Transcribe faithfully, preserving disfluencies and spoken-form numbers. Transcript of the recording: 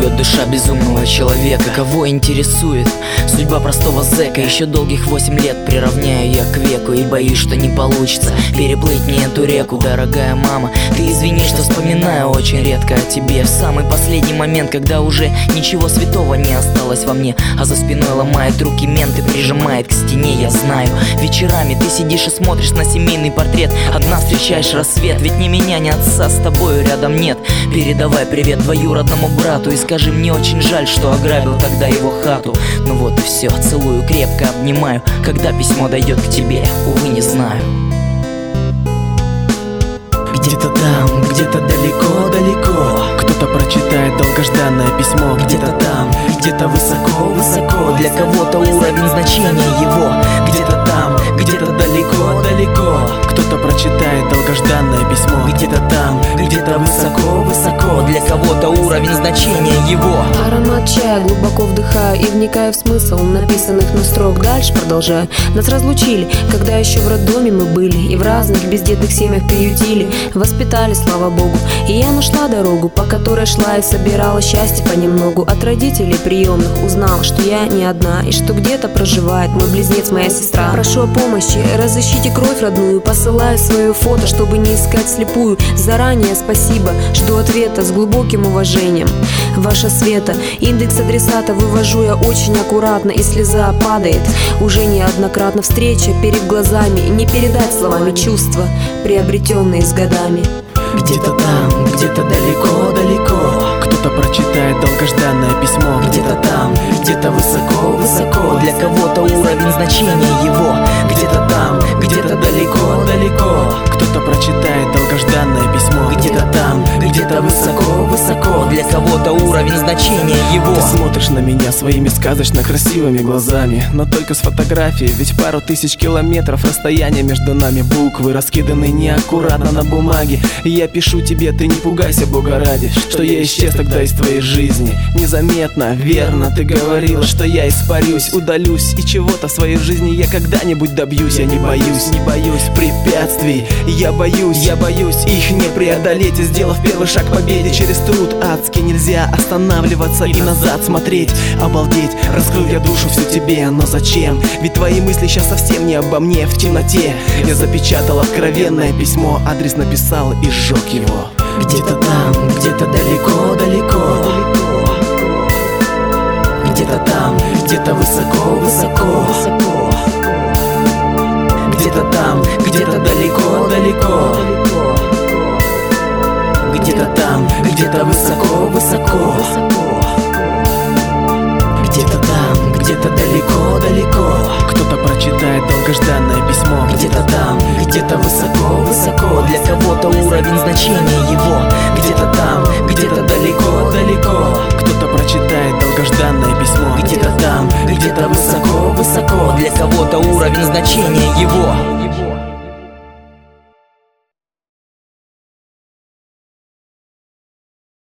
живет душа безумного человека. Кого интересует судьба простого зэка? Еще долгих восемь лет приравняю я к веку, и боюсь, что не получится переплыть мне эту реку. Дорогая мама, ты извини, что вспоминаю очень редко о тебе в самый последний момент, когда уже ничего святого не осталось во мне, а за спиной ломает руки мент и прижимает к стене. Я знаю, вечерами ты сидишь и смотришь на семейный портрет, одна встречаешь рассвет, ведь ни меня, ни отца с тобою рядом нет. Передавай привет двоюродному брату и скажи, мне очень жаль, что ограбил тогда его хату. Ну вот и все, целую крепко, обнимаю. Когда письмо дойдет к тебе, увы, не знаю. Где-то там, где-то далеко-далеко кто-то прочитает долгожданное письмо. Где-то там, где-то высоко-высоко для кого-то уровень значения его. Где-то там, где-то далеко-далеко кто-то прочитает долгожданное письмо. Где-то там, где-то высоко-высоко для кого-то уровень значения его. Аромат чая глубоко вдыхаю и вникаю в смысл написанных на строк. Дальше продолжаю. Нас разлучили, когда еще в роддоме мы были, и в разных бездетных семьях приютили, воспитали, слава богу. И я нашла дорогу, по которой шла и собирала счастье понемногу. От родителей приемных узнала, что я не одна, и что где-то проживает мой близнец, моя сестра. Прошу о помощи, разыщите кровь родную, посылаю свое фото, чтобы не искать слепую. Заранее спасибо, жду ответа с глубоким уважением. Ваша Света, индекс адресата вывожу я очень аккуратно, и слеза падает уже неоднократно. Встреча перед глазами, не передать словами чувства, приобретенные с годами. Где-то там, где-то далеко-далеко кто-то прочитает долгожданное письмо. Где-то там, где-то высоко-высоко для кого-то уровень значения его. Где-то там, где-то далеко-далеко кто-то прочитает долгожданное письмо. Где-то там, где-то высоко-высоко для кого-то уровень значения его. Ты смотришь на меня своими сказочно красивыми глазами, но только с фотографии, ведь пару тысяч километров расстояние между нами. Буквы раскиданы неаккуратно на бумаге, и я пишу тебе, ты не пугайся, Бога ради, что я исчез тогда из твоей жизни. Незаметно, верно, ты говорила, что я испарюсь, удалюсь, и чего-то в своей жизни я когда-нибудь добьюсь. Я не боюсь, не боюсь препятствий, я боюсь, я боюсь их не преодолеть. И сделав первый шаг к победе через труд адский, нельзя останавливаться и назад смотреть. Обалдеть, раскрыл я душу всю тебе, но зачем? Ведь твои мысли сейчас совсем не обо мне. В темноте я запечатал откровенное письмо, адрес написал и сжег его. Где-то там, где-то далеко-далеко где-то там, где-то высоко-высоко где-то там, где-то далеко-далеко где-то там, где-то высоко-высоко где-то там, где-то далеко-далеко кто-то прочитает долгожданное письмо. Где-то там, где-то высоко-высоко для кого-то уровень значения его. Где-то там, где-то далеко-далеко кто-то прочитает долгожданное письмо. Где-то там, где-то высоко-высоко для кого-то уровень значения его.